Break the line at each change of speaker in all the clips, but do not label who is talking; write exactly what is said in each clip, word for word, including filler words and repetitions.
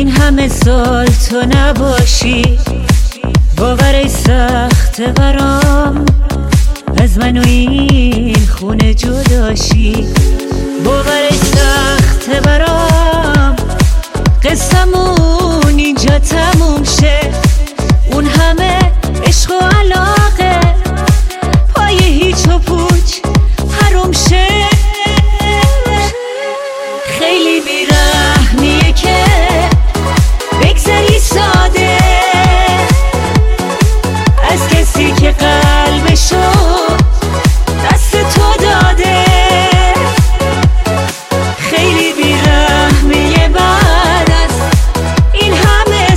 این همه سال تو نباشی، باورش سخت برام از من و این خونه جداشی. باورش سخت برام قصمون اینجا تموم شه، اون همه عشق و علاقه پای هیچ و پوچ حروم شه. خیلی بیرحمیه که بگذری ساده از کسی که قلبشو دست تو داده. خیلی بیرحمیه بعد از این همه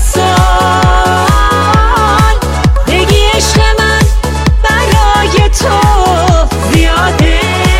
سال بگی عشق من برای تو زیاده.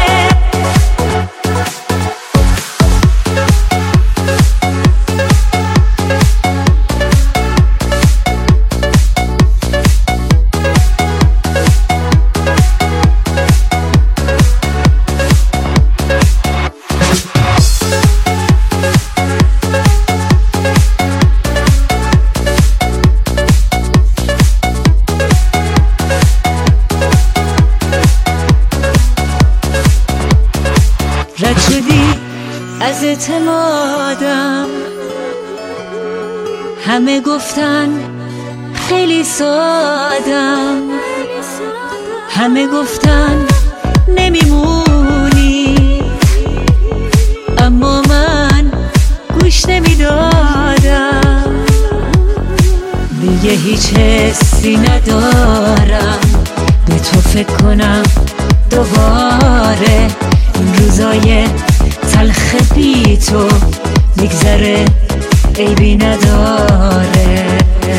رد شدی از اعتمادم، همه گفتن خیلی سادم، همه گفتن نمیمونی، اما من گوش نمیدادم. دیگه هیچ حسی ندارم به تو فکر کنم دوباره. این روزای تلخ بی تو میگذره عیبی نداره.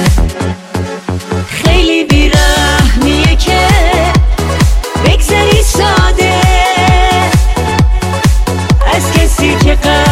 خیلی بیرحمیه که بگذری ساده از کسی که